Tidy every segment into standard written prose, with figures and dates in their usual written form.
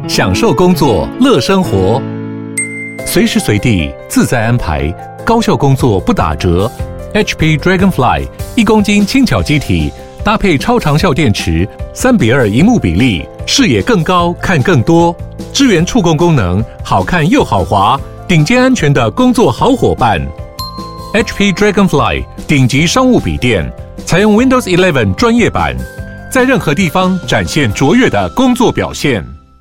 享受工作，乐生活，随时随地自在安排，高效工作不打折。HP Dragonfly 1公斤轻巧机体，搭配超长效电池，3:2萤幕比例，视野更高，看更多，支援触控功能，好看又好滑，顶尖安全的工作好伙伴。HP Dragonfly 顶级商务笔电，采用 Windows 11专业版，在任何地方展现卓越的工作表现。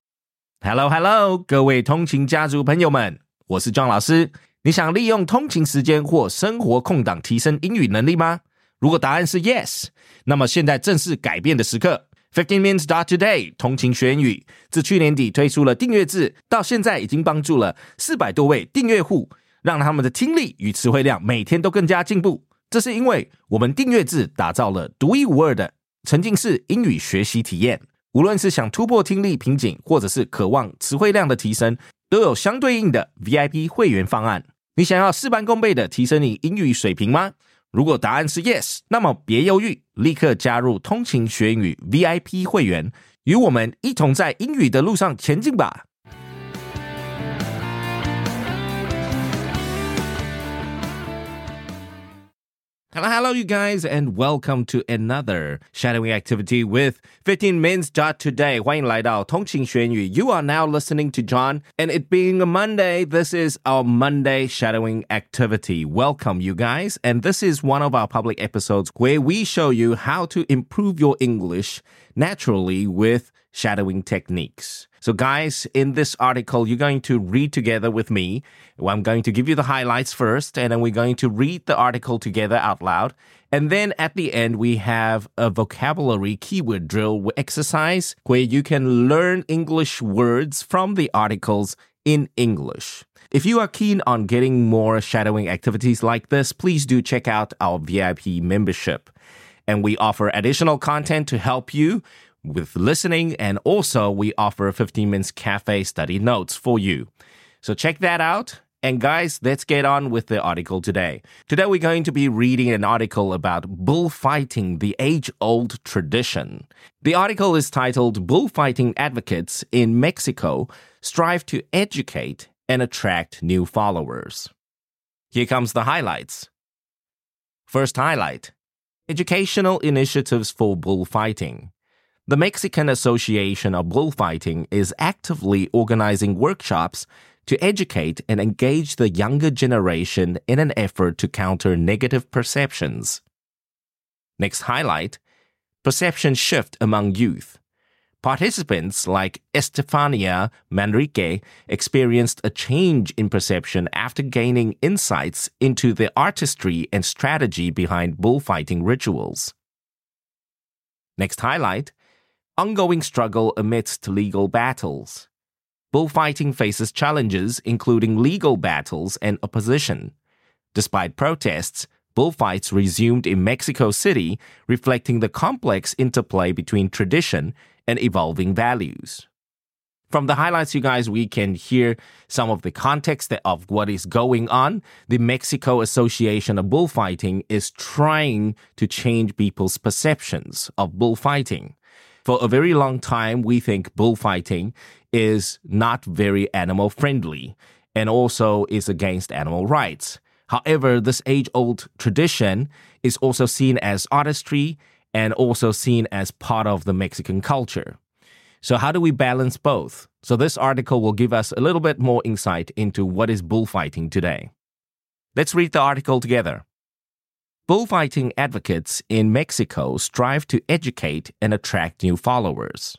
Hello， 各位通勤家族朋友们，我是庄老师。你想利用通勤时间或生活空档提升英语能力吗？如果答案是 yes， 那么现在正是改变的时刻。15 Minutes Today 通勤学英语自去年底推出了订阅制，到现在已经帮助了400多位订阅户，让他们的听力与词汇量每天都更加进步。这是因为我们订阅制打造了独一无二的沉浸式英语学习体验。无论是想突破听力瓶颈，或者是渴望词汇量的提升，都有相对应的 VIP 会员方案。你想要事半功倍的提升你英语水平吗？如果答案是 yes， 那么别犹豫，立刻加入通勤学英语 VIP 会员，与我们一同在英语的路上前进吧。Hello, you guys, and welcome to another shadowing activity with 15 Minutes Today. 欢迎来到通勤学英语。You are now listening to John, and it being a Monday, this is our Monday shadowing activity. Welcome, you guys, and this is one of our public episodes where we show you how to improve your English naturally with shadowing techniques. So guys, in this article, you're going to read together with me. I'm going to give you the highlights first, and then we're going to read the article together out loud. And then at the end, we have a vocabulary keyword drill exercise where you can learn English words from the articles in English. If you are keen on getting more shadowing activities like this, please do check out our VIP membership. And we offer additional content to help you with listening, and also we offer 15 Minutes Cafe study notes for you. So check that out. And guys, let's get on with the article today. Today we're going to be reading an article about bullfighting, the age-old tradition. The article is titled Bullfighting Advocates in Mexico Strive to Educate and Attract New Followers. Here comes the highlights. First highlight, educational initiatives for bullfighting. The Mexican Association of Bullfighting is actively organizing workshops to educate and engage the younger generation in an effort to counter negative perceptions. Next highlight, perception shift among youth. Participants like Estefania Manrique experienced a change in perception after gaining insights into the artistry and strategy behind bullfighting rituals. Next highlight, ongoing struggle amidst legal battles. Bullfighting faces challenges including legal battles and opposition. Despite protests, bullfights resumed in Mexico City, reflecting the complex interplay between tradition and evolving values. From the highlights, you guys, we can hear some of the context of what is going on. The Mexico Association of Bullfighting is trying to change people's perceptions of bullfighting. For a very long time, we think bullfighting is not very animal friendly and also is against animal rights. However, this age-old tradition is also seen as artistry and also seen as part of the Mexican culture. So how do we balance both? So this article will give us a little bit more insight into what is bullfighting today. Let's read the article together. Bullfighting advocates in Mexico strive to educate and attract new followers.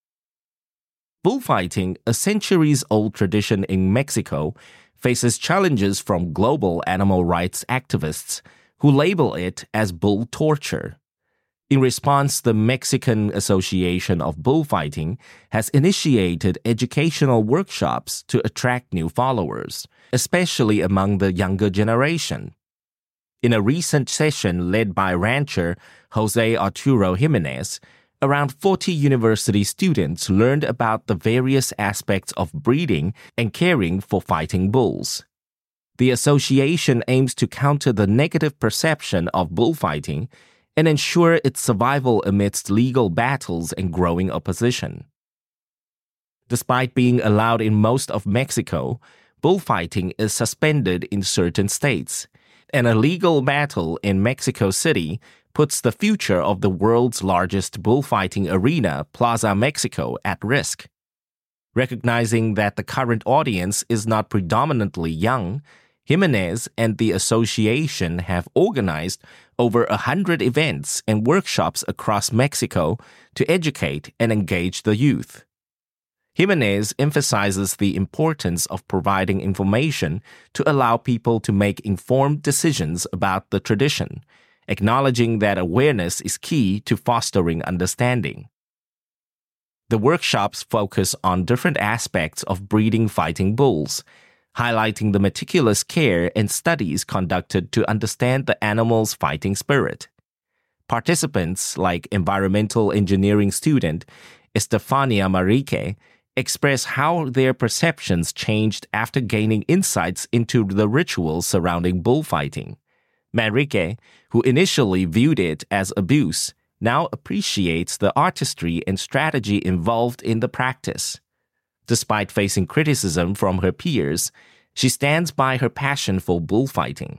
Bullfighting, a centuries-old tradition in Mexico, faces challenges from global animal rights activists who label it as bull torture. In response, the Mexican Association of Bullfighting has initiated educational workshops to attract new followers, especially among the younger generation. In a recent session led by rancher Jose Arturo Jimenez, around 40 university students learned about the various aspects of breeding and caring for fighting bulls. The association aims to counter the negative perception of bullfighting and ensure its survival amidst legal battles and growing opposition. Despite being allowed in most of Mexico, bullfighting is suspended in certain states, and a legal battle in Mexico City puts the future of the world's largest bullfighting arena, Plaza Mexico, at risk. Recognizing that the current audience is not predominantly young, Jimenez and the association have organized over 100 events and workshops across Mexico to educate and engage the youth. Jimenez emphasizes the importance of providing information to allow people to make informed decisions about the tradition, acknowledging that awareness is key to fostering understanding. The workshops focus on different aspects of breeding fighting bulls, highlighting the meticulous care and studies conducted to understand the animal's fighting spirit. Participants, like environmental engineering student Estefania Marique, express how their perceptions changed after gaining insights into the rituals surrounding bullfighting. Marique, who initially viewed it as abuse, now appreciates the artistry and strategy involved in the practice. Despite facing criticism from her peers, she stands by her passion for bullfighting.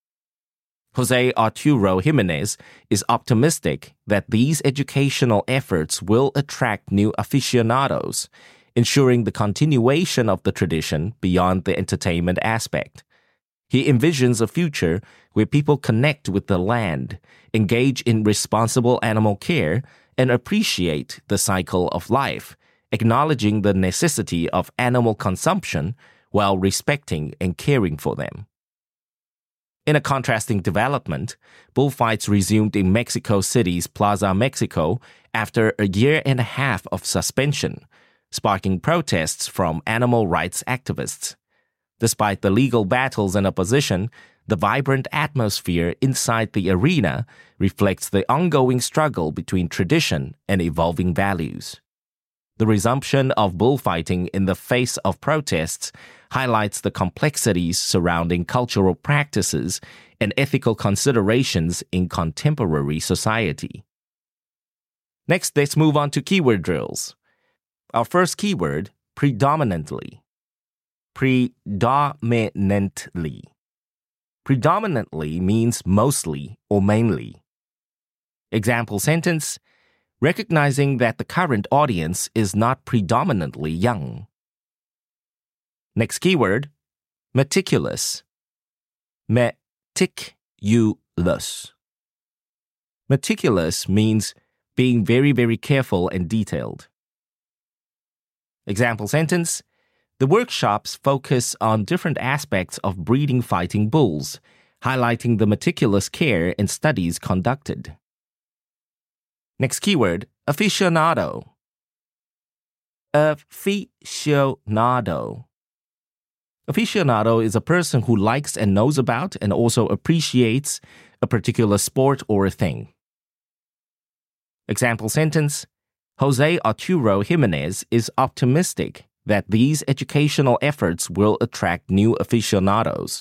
Jose Arturo Jimenez is optimistic that these educational efforts will attract new aficionados, ensuring the continuation of the tradition beyond the entertainment aspect. He envisions a future where people connect with the land, engage in responsible animal care, and appreciate the cycle of life, acknowledging the necessity of animal consumption while respecting and caring for them. In a contrasting development, bullfights resumed in Mexico City's Plaza Mexico after a year and a half of suspension, sparking protests from animal rights activists. Despite the legal battles and opposition, the vibrant atmosphere inside the arena reflects the ongoing struggle between tradition and evolving values. The resumption of bullfighting in the face of protests highlights the complexities surrounding cultural practices and ethical considerations in contemporary society. Next, let's move on to keyword drills. Our first keyword, predominantly. Predominantly. Predominantly means mostly or mainly. Example sentence, recognizing that the current audience is not predominantly young. Next keyword, meticulous. Meticulous. Meticulous means being very, very careful and detailed. Example sentence, the workshops focus on different aspects of breeding fighting bulls, highlighting the meticulous care and studies conducted. Next keyword, aficionado. Aficionado. Aficionado is a person who likes and knows about and also appreciates a particular sport or a thing. Example sentence, Jose Arturo Jimenez is optimistic that these educational efforts will attract new aficionados.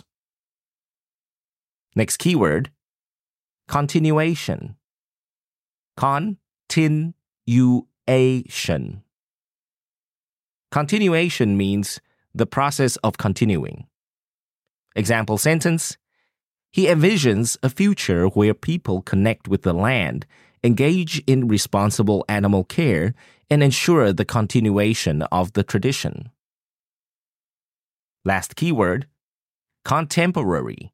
Next keyword, continuation. Continuation. Continuation means the process of continuing. Example sentence, he envisions a future where people connect with the land, engage in responsible animal care, and ensure the continuation of the tradition. Last keyword, contemporary.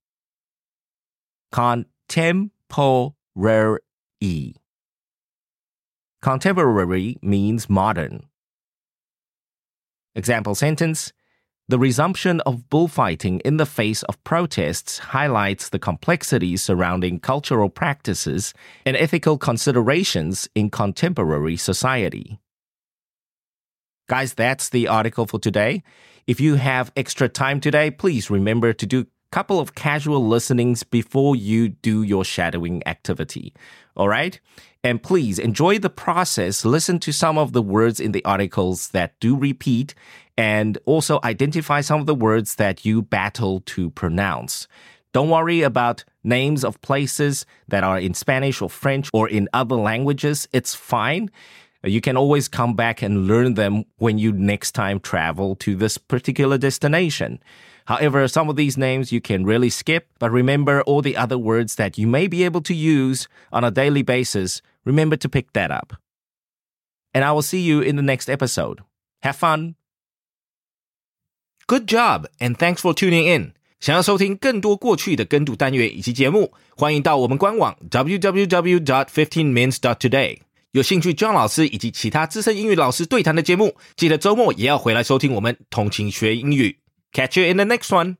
Contemporary. Contemporary means modern. Example sentence, the resumption of bullfighting in the face of protests highlights the complexities surrounding cultural practices and ethical considerations in contemporary society. Guys, that's the article for today. If you have extra time today, please remember to do a couple of casual listenings before you do your shadowing activity. All right? And please enjoy the process. Listen to some of the words in the articles that do repeat, and also identify some of the words that you battle to pronounce. Don't worry about names of places that are in Spanish or French or in other languages. It's fine. You can always come back and learn them when you next time travel to this particular destination. However, some of these names you can really skip, but remember all the other words that you may be able to use on a daily basis. Remember to pick that up. And I will see you in the next episode. Have fun! Good job, and thanks for tuning in. 想要收听更多过去的跟读单元以及节目，欢迎到我们官网 www.15mins.today。有兴趣 John 老师以及其他资深英语老师对谈的节目，记得周末也要回来收听我们通勤学英语。Catch you in the next one.